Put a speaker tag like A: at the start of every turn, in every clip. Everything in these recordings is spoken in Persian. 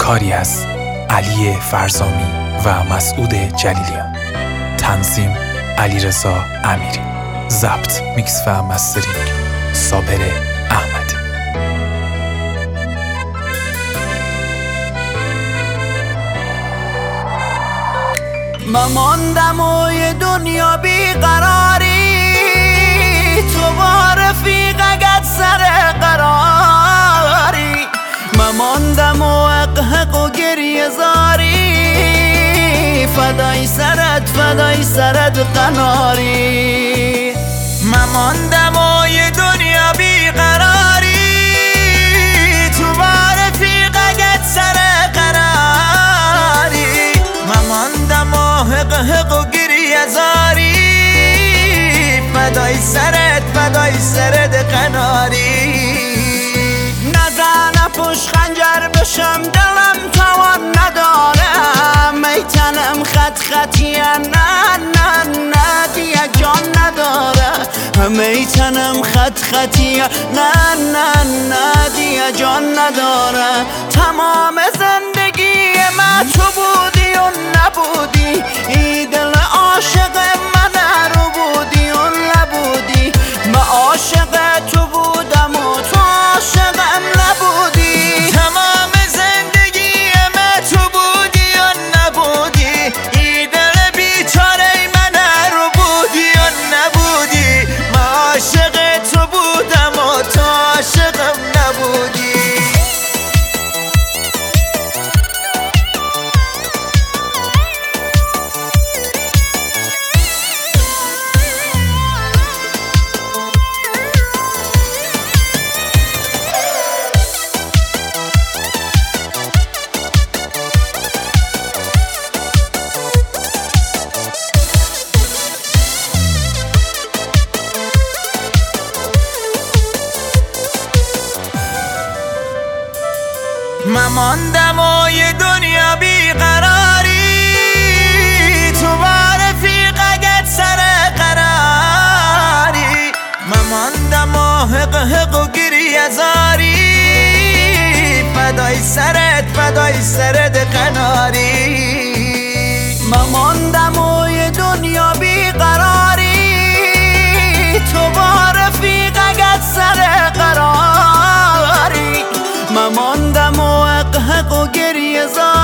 A: کاری از علی فرزامی و مسعود جلیلیان. تنظیم علیرضا امیری. ضبط، میکس و مسترینگ صابر احمدی.
B: من ماندم و یه دنیا بیقراری، تو با رفیقت سر قراری. من ماندم و حق و گریه زاری، فدای سرت قناری. من ماندم و یه دنیا بیقراری، تو با رفیقت سر قراری. من ماندم و حق و گریه زاری، فدای سرت قناری. نزنه پشت خنجر بشم دلم توان ندارم، میتنم خطیه نه دیگه جان نداره. میتنم خطیه نه دیگه جان نداره. تمام زندگی من تو بودی و نبودی، ای دل عاشق من رو بودی و نبودی. من عاشق تو بودم و تو عاشقم نبودی. تمام زندگی من تو بودی و نبودی، ای دل بیچاره من رو بودی و نبودی. من عاشق تو بودم و تو عاشقم نبودی. من ماندم و یه دنیا بیقراری، تو با رفیقت سر قراری. من ماندم و حق و گریه زاری، فدای سرت قناری. من ماندم و یه دنیا بیقراری، تو با رفیقت سر قراری. من ماندم و حق و گریه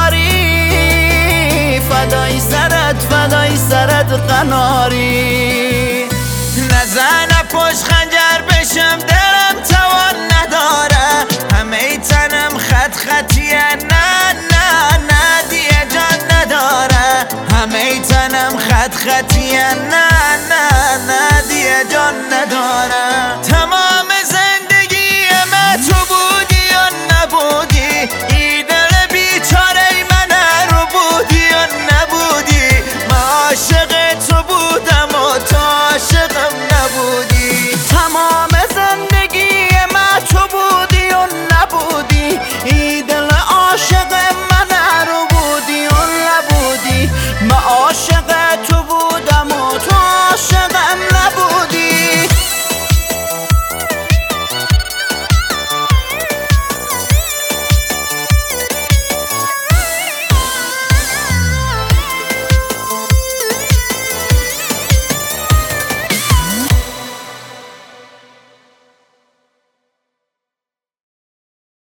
B: زاری، فدای سرت قناری. نزنه پشت خنجر بشم دلم توان نداره، همه تنم خطیه نه دیگه جان نداره. همه تنم خطیه نه دیگه جان نداره.